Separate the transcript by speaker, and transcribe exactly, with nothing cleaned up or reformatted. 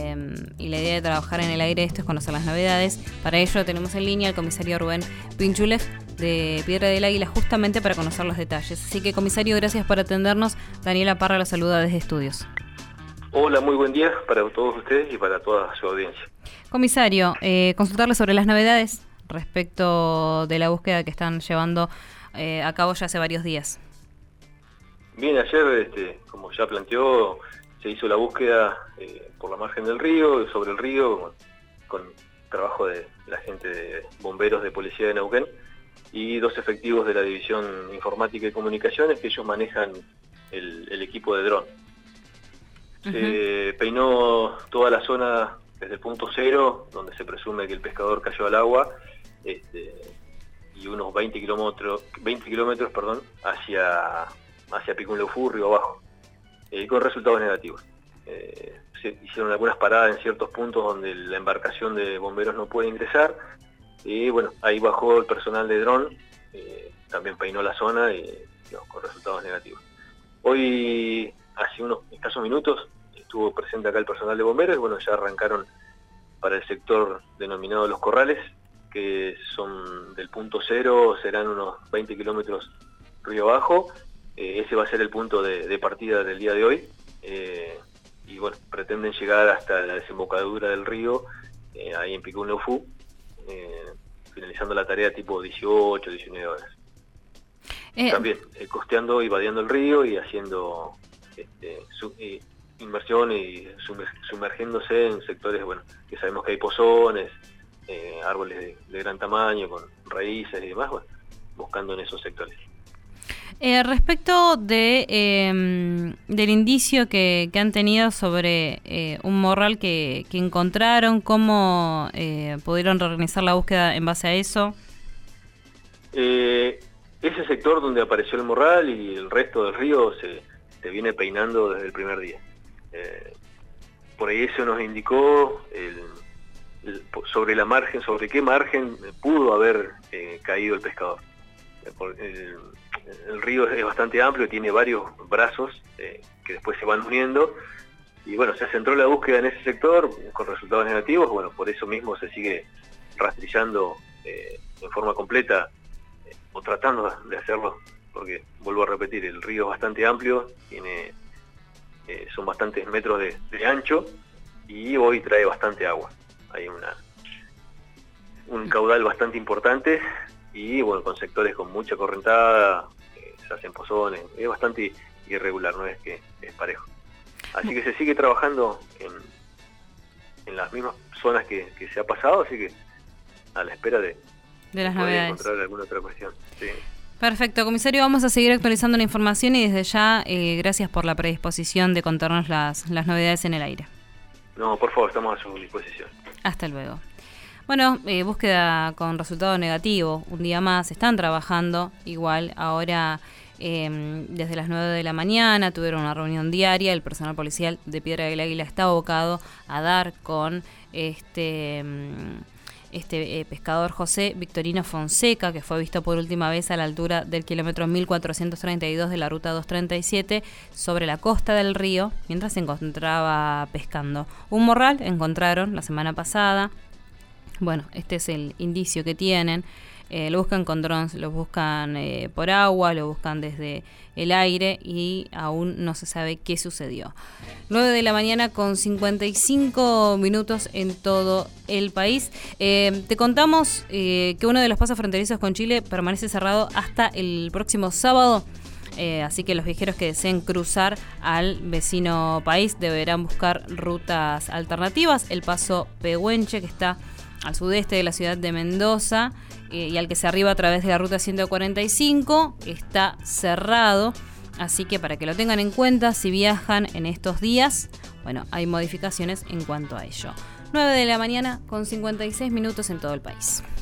Speaker 1: eh, y la idea de trabajar en el aire esto es conocer las novedades. Para ello tenemos en línea al comisario Rubén Pinchulev de Piedra del Águila, justamente para conocer los detalles. Así que, comisario, gracias por atendernos. Daniela Parra la saluda desde Estudios.
Speaker 2: Hola, muy buen día para todos ustedes y para toda su audiencia.
Speaker 1: Comisario, eh, consultarle sobre las novedades respecto de la búsqueda que están llevando eh, a cabo ya hace varios días.
Speaker 2: Bien, ayer, este, como ya planteó, se hizo la búsqueda eh, por la margen del río, sobre el río, con, con trabajo de la gente de bomberos de Policía de Neuquén y dos efectivos de la División Informática y Comunicaciones, que ellos manejan el, el equipo de dron. Uh-huh. Se peinó toda la zona desde el punto cero, donde se presume que el pescador cayó al agua, este, y unos veinte kilómetros, veinte kilómetros perdón, hacia, hacia Picunleufú, río abajo, eh, con resultados negativos. Eh, se hicieron algunas paradas en ciertos puntos donde la embarcación de bomberos no puede ingresar, y bueno, ahí bajó el personal de dron, eh, también peinó la zona y no, con resultados negativos. Hoy, hace unos escasos minutos, estuvo presente acá el personal de bomberos y bueno, ya arrancaron para el sector denominado Los Corrales, que son del punto cero, serán unos veinte kilómetros río abajo. Eh, ese va a ser el punto de, de partida del día de hoy. Eh, y bueno, pretenden llegar hasta la desembocadura del río, eh, ahí en Picunleufú, eh, finalizando la tarea tipo dieciocho, diecinueve horas. Eh, También eh, costeando y vadeando el río y haciendo este, su, eh, inmersión y sumer, sumergiéndose en sectores, bueno, que sabemos que hay pozones, eh, árboles de, de gran tamaño, con raíces y demás, bueno, buscando en esos sectores.
Speaker 1: Eh, respecto de eh, del indicio que, que han tenido sobre eh, un morral que, que encontraron, ¿cómo eh, pudieron reorganizar la búsqueda en base a eso?
Speaker 2: Eh, ese sector donde apareció el morral y el resto del río se, se viene peinando desde el primer día. Eh, por ahí eso nos indicó el, el, sobre la margen, sobre qué margen pudo haber eh, caído el pescador. El, el río es bastante amplio, tiene varios brazos eh, que después se van uniendo y bueno, se centró la búsqueda en ese sector con resultados negativos. Bueno, por eso mismo se sigue rastrillando eh, en forma completa eh, o tratando de hacerlo, porque vuelvo a repetir, el río es bastante amplio, tiene eh, son bastantes metros de, de ancho y hoy trae bastante agua. Hay una un caudal bastante importante y bueno, con sectores con mucha correntada, eh, se hacen pozones, es bastante irregular, no es que es parejo. Así que se sigue trabajando en, en las mismas zonas que, que se ha pasado, así que a la espera de,
Speaker 1: de las
Speaker 2: de poder
Speaker 1: novedades.
Speaker 2: Encontrar alguna otra cuestión. Sí.
Speaker 1: Perfecto, comisario, vamos a seguir actualizando la información y desde ya, eh, gracias por la predisposición de contarnos las, las novedades en el aire.
Speaker 2: No, por favor, estamos a su disposición.
Speaker 1: Hasta luego. Bueno, eh, búsqueda con resultado negativo, un día más, están trabajando igual, ahora eh, desde las nueve de la mañana tuvieron una reunión diaria, el personal policial de Piedra del Águila está abocado a dar con este, este eh, pescador José Victorino Fonseca, que fue visto por última vez a la altura del kilómetro mil cuatrocientos treinta y dos de la ruta doscientos treinta y siete sobre la costa del río, mientras se encontraba pescando. Un morral encontraron la semana pasada. Bueno, este es el indicio que tienen. Eh, lo buscan con drones, lo buscan eh, por agua, lo buscan desde el aire y aún no se sabe qué sucedió. nueve de la mañana con cincuenta y cinco minutos en todo el país. Eh, te contamos eh, que uno de los pasos fronterizos con Chile permanece cerrado hasta el próximo sábado. Eh, así que los viajeros que deseen cruzar al vecino país deberán buscar rutas alternativas. El paso Pehuenche, que está al sudeste de la ciudad de Mendoza eh, y al que se arriba a través de la ruta ciento cuarenta y cinco, está cerrado, así que para que lo tengan en cuenta si viajan en estos días, bueno, hay modificaciones en cuanto a ello. nueve de la mañana con cincuenta y seis minutos en todo el país.